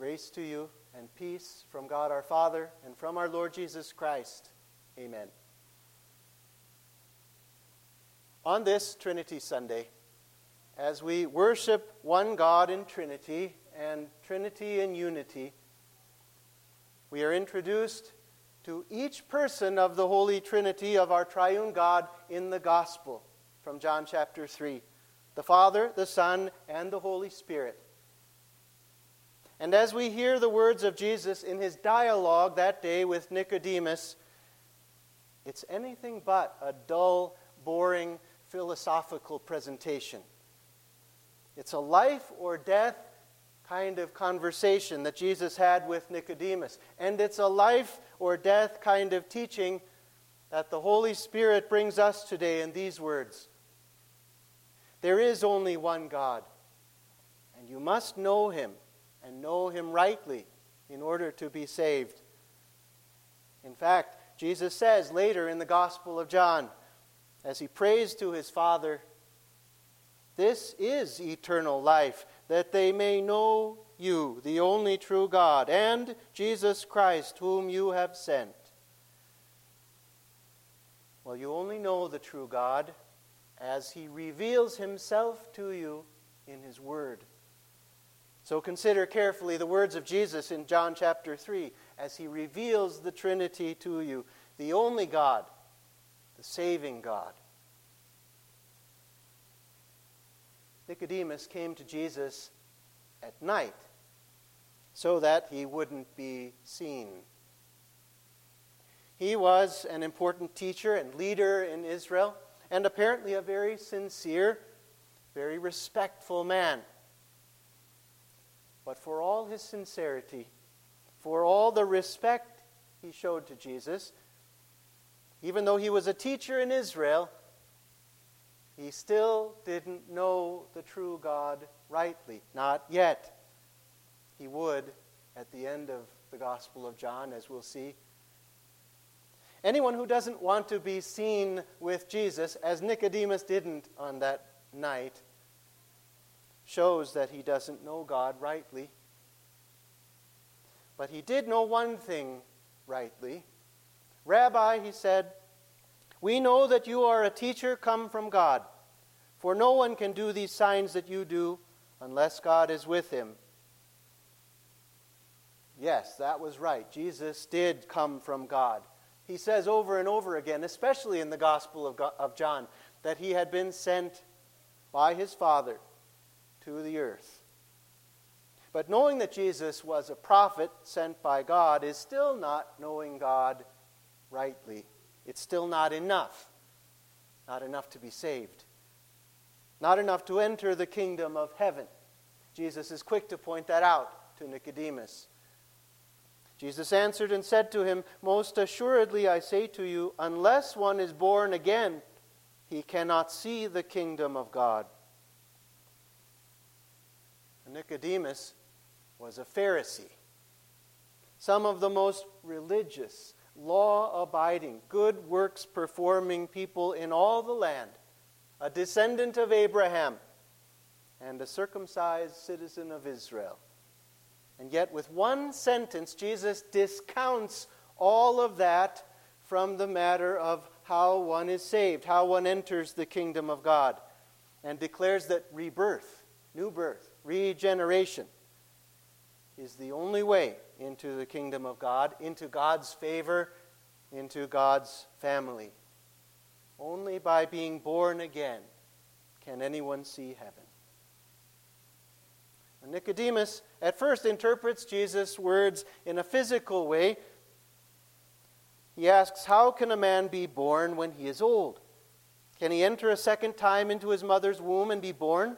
Grace to you and peace from God our Father and from our Lord Jesus Christ. Amen. On this Trinity Sunday, as we worship one God in Trinity and Trinity in unity, we are introduced to each person of the Holy Trinity of our triune God in the Gospel from John chapter 3, the Father, the Son, and the Holy Spirit. And as we hear the words of Jesus in his dialogue that day with Nicodemus, it's anything but a dull, boring, philosophical presentation. It's a life or death kind of conversation that Jesus had with Nicodemus. And it's a life or death kind of teaching that the Holy Spirit brings us today in these words. There is only one God, and you must know him, and know him rightly in order to be saved. In fact, Jesus says later in the Gospel of John, as he prays to his Father, "This is eternal life, that they may know you, the only true God, and Jesus Christ, whom you have sent." Well, you only know the true God as he reveals himself to you in his Word. So consider carefully the words of Jesus in John chapter 3 as he reveals the Trinity to you, the only God, the saving God. Nicodemus came to Jesus at night so that he wouldn't be seen. He was an important teacher and leader in Israel, and apparently a very sincere, very respectful man. But for all his sincerity, for all the respect he showed to Jesus, even though he was a teacher in Israel, he still didn't know the true God rightly. Not yet. He would at the end of the Gospel of John, as we'll see. Anyone who doesn't want to be seen with Jesus, as Nicodemus didn't on that night, shows that he doesn't know God rightly. But he did know one thing rightly. "Rabbi," he said, "we know that you are a teacher come from God, for no one can do these signs that you do unless God is with him." Yes, that was right. Jesus did come from God. He says over and over again, especially in the Gospel of John, that he had been sent by his Father to the earth. But knowing that Jesus was a prophet sent by God is still not knowing God rightly. It's still not enough. Not enough to be saved. Not enough to enter the kingdom of heaven. Jesus is quick to point that out to Nicodemus. Jesus answered and said to him, "Most assuredly I say to you, unless one is born again, he cannot see the kingdom of God." Nicodemus was a Pharisee. Some of the most religious, law-abiding, good works-performing people in all the land, a descendant of Abraham, and a circumcised citizen of Israel. And yet with one sentence, Jesus discounts all of that from the matter of how one is saved, how one enters the kingdom of God, and declares that rebirth, new birth, regeneration is the only way into the kingdom of God, into God's favor, into God's family. Only by being born again can anyone see heaven. And Nicodemus at first interprets Jesus' words in a physical way. He asks, how can a man be born when he is old? Can he enter a second time into his mother's womb and be born?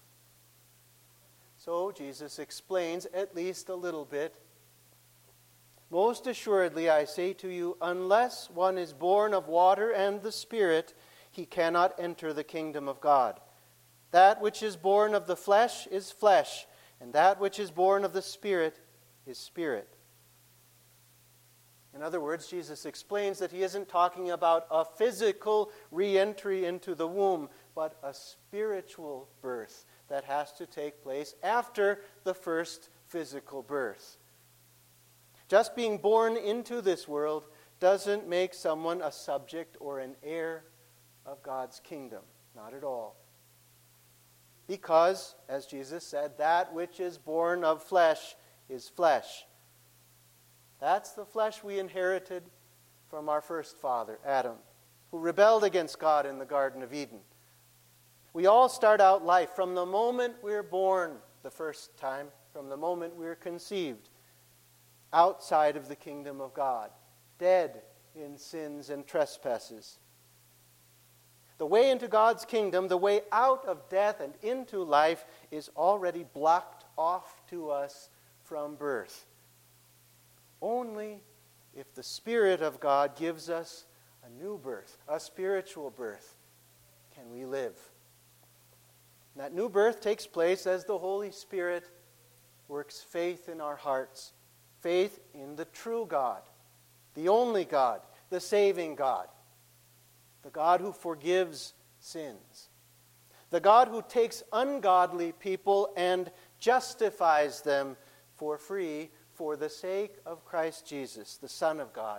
So Jesus explains at least a little bit. "Most assuredly I say to you, unless one is born of water and the Spirit, he cannot enter the kingdom of God. That which is born of the flesh is flesh, and that which is born of the Spirit is spirit." In other words, Jesus explains that he isn't talking about a physical re-entry into the womb, but a spiritual birth that has to take place after the first physical birth. Just being born into this world doesn't make someone a subject or an heir of God's kingdom. Not at all. Because, as Jesus said, that which is born of flesh is flesh. That's the flesh we inherited from our first father, Adam, who rebelled against God in the Garden of Eden. We all start out life from the moment we're born the first time, from the moment we're conceived, outside of the kingdom of God, dead in sins and trespasses. The way into God's kingdom, the way out of death and into life, is already blocked off to us from birth. Only if the Spirit of God gives us a new birth, a spiritual birth, can we live. And that new birth takes place as the Holy Spirit works faith in our hearts, faith in the true God, the only God, the saving God, the God who forgives sins, the God who takes ungodly people and justifies them for free for the sake of Christ Jesus, the Son of God.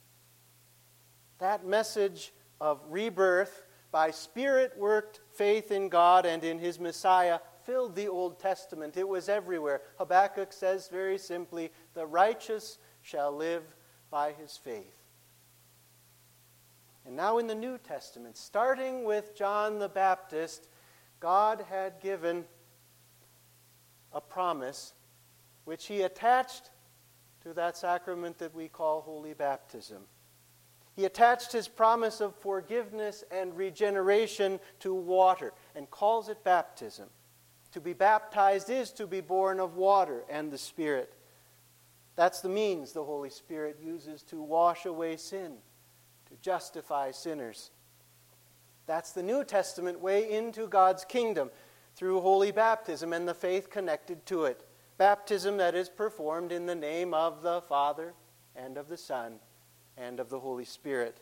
That message of rebirth by Spirit-worked faith in God and in His Messiah filled the Old Testament. It was everywhere. Habakkuk says very simply, "The righteous shall live by his faith." And now in the New Testament, starting with John the Baptist, God had given a promise which He attached to that sacrament that we call holy baptism. He attached His promise of forgiveness and regeneration to water and calls it baptism. To be baptized is to be born of water and the Spirit. That's the means the Holy Spirit uses to wash away sin, to justify sinners. That's the New Testament way into God's kingdom, through holy baptism and the faith connected to it. Baptism that is performed in the name of the Father and of the Son and of the Holy Spirit.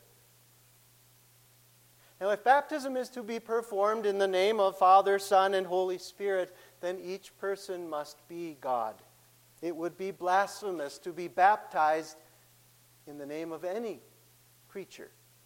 Now, if baptism is to be performed in the name of Father, Son, and Holy Spirit, then each person must be God. It would be blasphemous to be baptized in the name of any creature.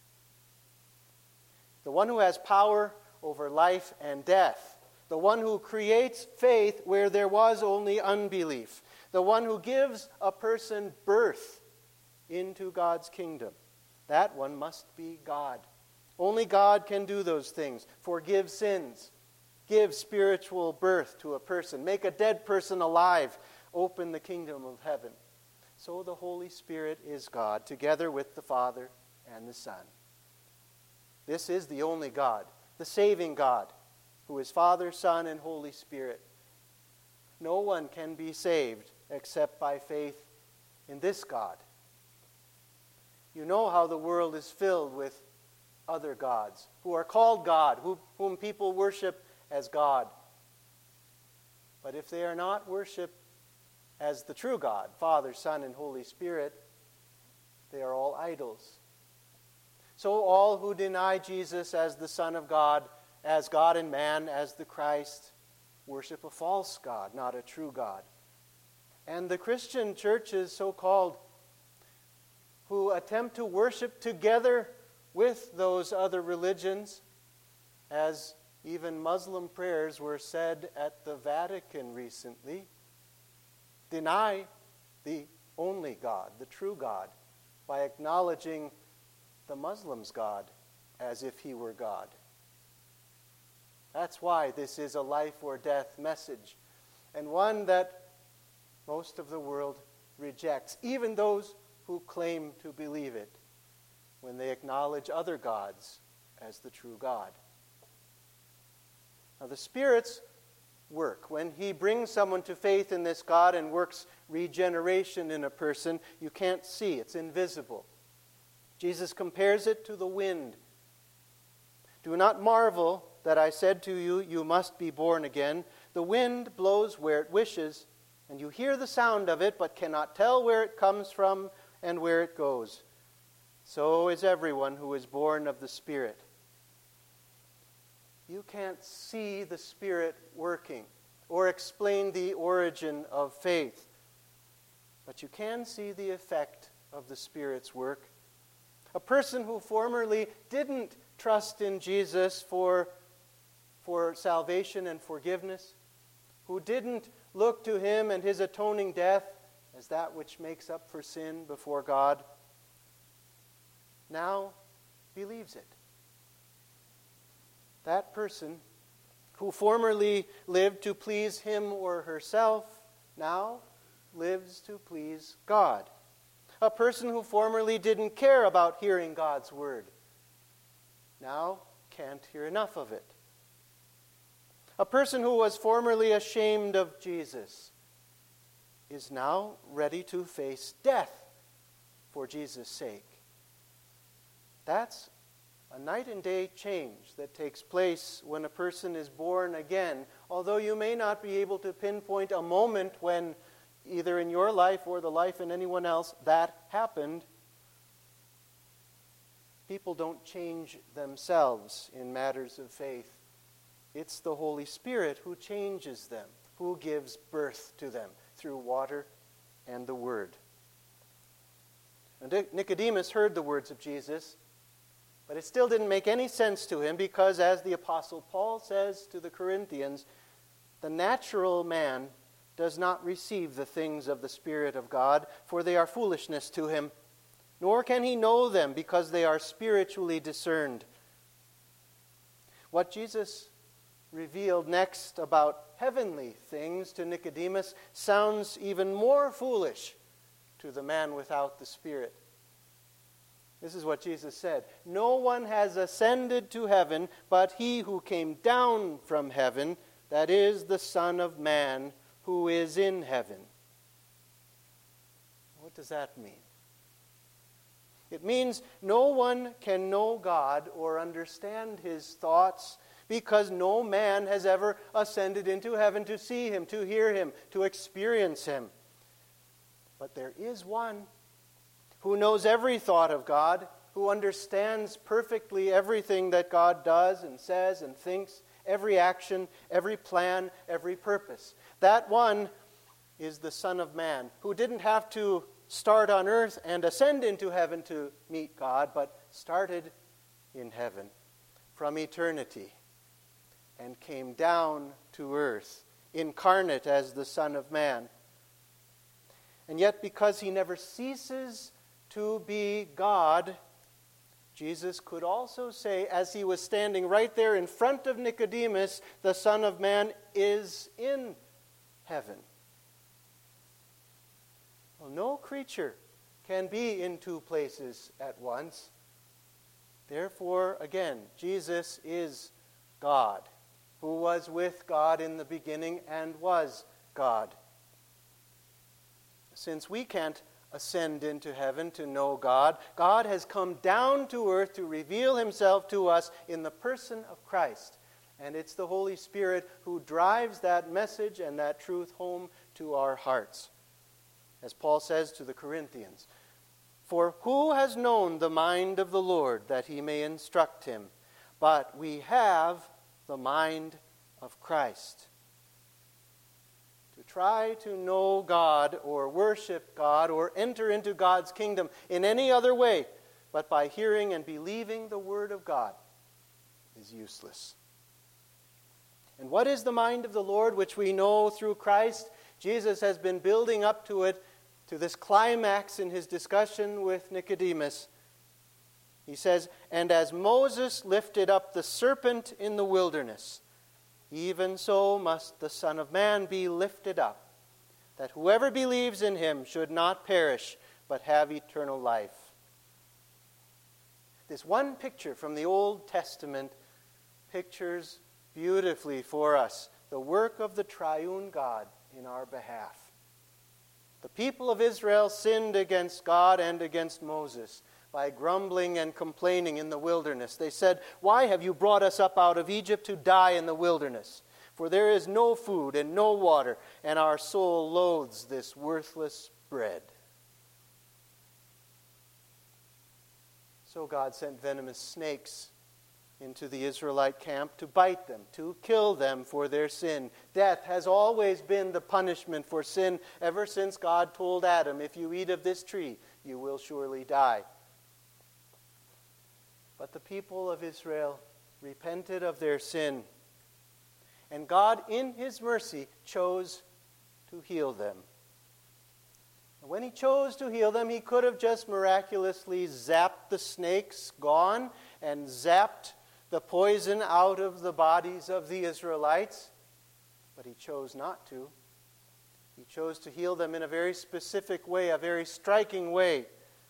The one who has power over life and death, the one who creates faith where there was only unbelief, the one who gives a person birth into God's kingdom, that one must be God. Only God can do those things. Forgive sins, give spiritual birth to a person, make a dead person alive, open the kingdom of heaven. So the Holy Spirit is God, together with the Father and the Son. This is the only God, the saving God, who is Father, Son, and Holy Spirit. No one can be saved except by faith in this God. You know how the world is filled with other gods, who are called God, whom people worship as God. But if they are not worshipped as the true God, Father, Son, and Holy Spirit, they are all idols. So all who deny Jesus as the Son of God, as God and man, as the Christ, worship a false God, not a true God. And the Christian churches, so-called, who attempt to worship together with those other religions, as even Muslim prayers were said at the Vatican recently, deny the only God, the true God, by acknowledging the Muslim's God as if he were God. That's why this is a life or death message, and one that most of the world rejects, even those who claim to believe it, when they acknowledge other gods as the true God. Now, the Spirit's work, when He brings someone to faith in this God and works regeneration in a person, you can't see. It's invisible. Jesus compares it to the wind. Do not marvel that I said to you, you must be born again. The wind blows where it wishes, and you hear the sound of it, but cannot tell where it comes from and where it goes. So is everyone who is born of the Spirit. You can't see the Spirit working, or explain the origin of faith. But you can see the effect of the Spirit's work. A person who formerly didn't trust in Jesus for salvation and forgiveness, who didn't look to him and his atoning death as that which makes up for sin before God, now believes it. That person who formerly lived to please him or herself now lives to please God. A person who formerly didn't care about hearing God's word now can't hear enough of it. A person who was formerly ashamed of Jesus is now ready to face death for Jesus' sake. That's a night and day change that takes place when a person is born again. Although you may not be able to pinpoint a moment when, either in your life or the life in anyone else, that happened, people don't change themselves in matters of faith. It's the Holy Spirit who changes them, who gives birth to them through water and the Word. And Nicodemus heard the words of Jesus, but it still didn't make any sense to him because, as the Apostle Paul says to the Corinthians, the natural man does not receive the things of the Spirit of God, for they are foolishness to him, nor can he know them because they are spiritually discerned. What Jesus revealed next about heavenly things to Nicodemus sounds even more foolish to the man without the Spirit. This is what Jesus said. No one has ascended to heaven but he who came down from heaven, that is the Son of Man who is in heaven. What does that mean? It means no one can know God or understand his thoughts because no man has ever ascended into heaven to see him, to hear him, to experience him. But there is one who knows every thought of God, who understands perfectly everything that God does and says and thinks, every action, every plan, every purpose. That one is the Son of Man, who didn't have to start on earth and ascend into heaven to meet God, but started in heaven from eternity and came down to earth, incarnate as the Son of Man. And yet, because he never ceases to be God, Jesus could also say, as he was standing right there in front of Nicodemus, the Son of Man is in heaven. Well, no creature can be in two places at once. Therefore, again, Jesus is God, who was with God in the beginning and was God. Since we can't ascend into heaven to know God, God has come down to earth to reveal himself to us in the person of Christ. And it's the Holy Spirit who drives that message and that truth home to our hearts. As Paul says to the Corinthians, "For who has known the mind of the Lord that he may instruct him? But we have the mind of Christ." To try to know God or worship God or enter into God's kingdom in any other way but by hearing and believing the Word of God is useless. And what is the mind of the Lord, which we know through Christ? Jesus has been building up to it, to this climax in his discussion with Nicodemus. He says, "And as Moses lifted up the serpent in the wilderness, even so must the Son of Man be lifted up, that whoever believes in him should not perish, but have eternal life." This one picture from the Old Testament pictures beautifully for us the work of the triune God in our behalf. The people of Israel sinned against God and against Moses by grumbling and complaining in the wilderness. They said, "Why have you brought us up out of Egypt to die in the wilderness? For there is no food and no water, and our soul loathes this worthless bread." So God sent venomous snakes into the Israelite camp to bite them, to kill them for their sin. Death has always been the punishment for sin ever since God told Adam, if you eat of this tree, you will surely die. But the people of Israel repented of their sin, and God, in His mercy, chose to heal them. And when He chose to heal them, He could have just miraculously zapped the snakes gone and zapped the poison out of the bodies of the Israelites, but He chose not to. He chose to heal them in a very specific way, a very striking way.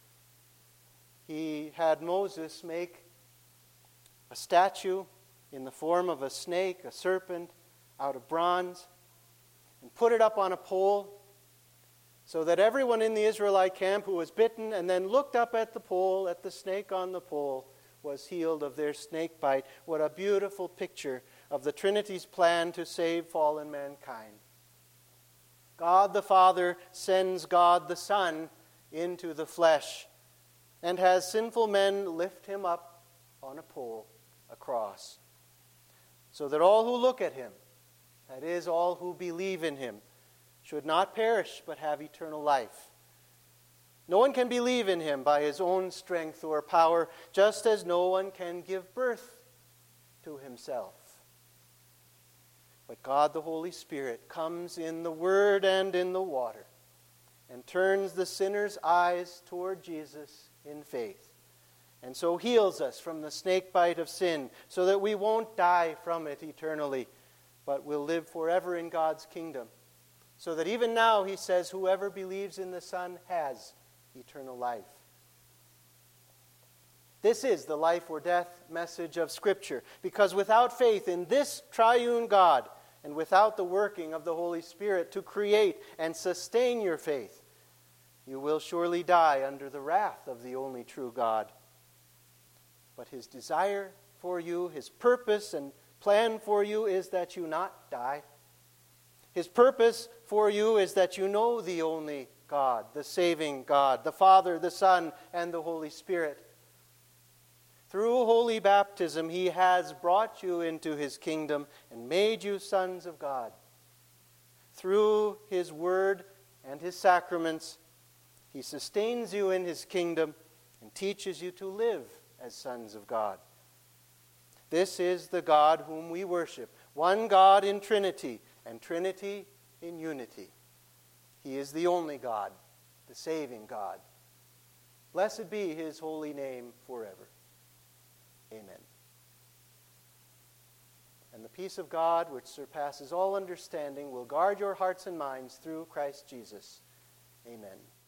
He had Moses make a statue in the form of a snake, a serpent, out of bronze, and put it up on a pole so that everyone in the Israelite camp who was bitten and then looked up at the pole, at the snake on the pole, was healed of their snake bite. What a beautiful picture of the Trinity's plan to save fallen mankind. God the Father sends God the Son into the flesh and has sinful men lift Him up on a pole, a cross, so that all who look at Him, that is, all who believe in Him, should not perish but have eternal life. No one can believe in Him by his own strength or power, just as no one can give birth to himself. But God the Holy Spirit comes in the Word and in the water and turns the sinner's eyes toward Jesus in faith, and so heals us from the snake bite of sin, so that we won't die from it eternally, but will live forever in God's kingdom. So that even now, He says, whoever believes in the Son has eternal life. This is the life or death message of Scripture, because without faith in this triune God, and without the working of the Holy Spirit to create and sustain your faith, you will surely die under the wrath of the only true God. But His desire for you, His purpose and plan for you is that you not die. His purpose for you is that you know the only God, the saving God, the Father, the Son, and the Holy Spirit. Through holy baptism, He has brought you into His kingdom and made you sons of God. Through His Word and His sacraments, He sustains you in His kingdom and teaches you to live as sons of God. This is the God whom we worship, one God in Trinity, and Trinity in unity. He is the only God, the saving God. Blessed be His holy name forever. Amen. And the peace of God, which surpasses all understanding, will guard your hearts and minds through Christ Jesus. Amen.